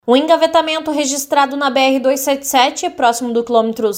Um engavetamento registrado na BR-277, próximo do quilômetro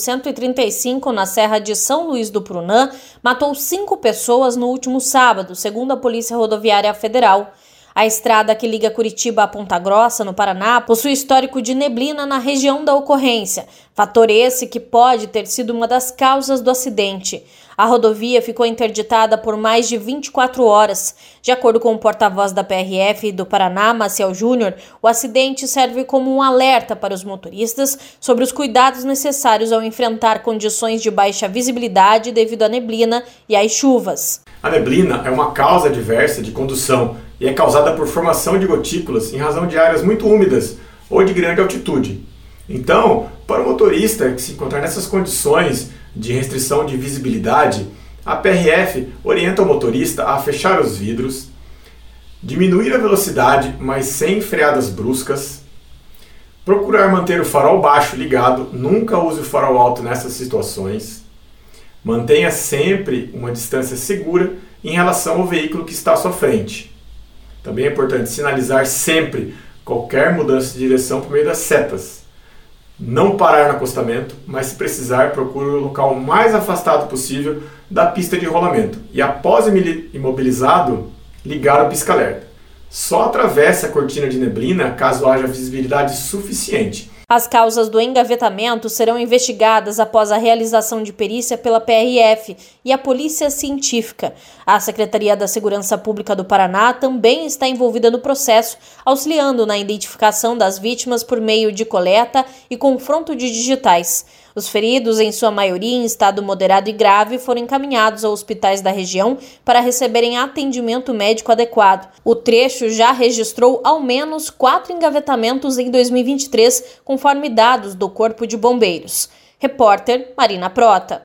135, na Serra de São Luís do Prunã, matou 5 pessoas no último sábado, segundo a Polícia Rodoviária Federal. A estrada que liga Curitiba a Ponta Grossa, no Paraná, possui histórico de neblina na região da ocorrência, fator esse que pode ter sido uma das causas do acidente. A rodovia ficou interditada por mais de 24 horas. De acordo com o porta-voz da PRF do Paraná, Maciel Júnior, o acidente serve como um alerta para os motoristas sobre os cuidados necessários ao enfrentar condições de baixa visibilidade devido à neblina e às chuvas. A neblina é uma causa adversa de condução e é causada por formação de gotículas em razão de áreas muito úmidas ou de grande altitude. Então, para o motorista que se encontrar nessas condições de restrição de visibilidade, a PRF orienta o motorista a fechar os vidros, diminuir a velocidade, mas sem freadas bruscas, procurar manter o farol baixo ligado, nunca use o farol alto nessas situações, mantenha sempre uma distância segura em relação ao veículo que está à sua frente. Também é importante sinalizar sempre qualquer mudança de direção por meio das setas. Não parar no acostamento, mas se precisar, procure o local mais afastado possível da pista de rolamento. E após imobilizado, ligar o pisca-alerta. Só atravesse a cortina de neblina caso haja visibilidade suficiente. As causas do engavetamento serão investigadas após a realização de perícia pela PRF e a Polícia Científica. A Secretaria da Segurança Pública do Paraná também está envolvida no processo, auxiliando na identificação das vítimas por meio de coleta e confronto de digitais. Os feridos, em sua maioria em estado moderado e grave, foram encaminhados a hospitais da região para receberem atendimento médico adequado. O trecho já registrou ao menos 4 engavetamentos em 2023, conforme dados do Corpo de Bombeiros. Repórter Marina Prota.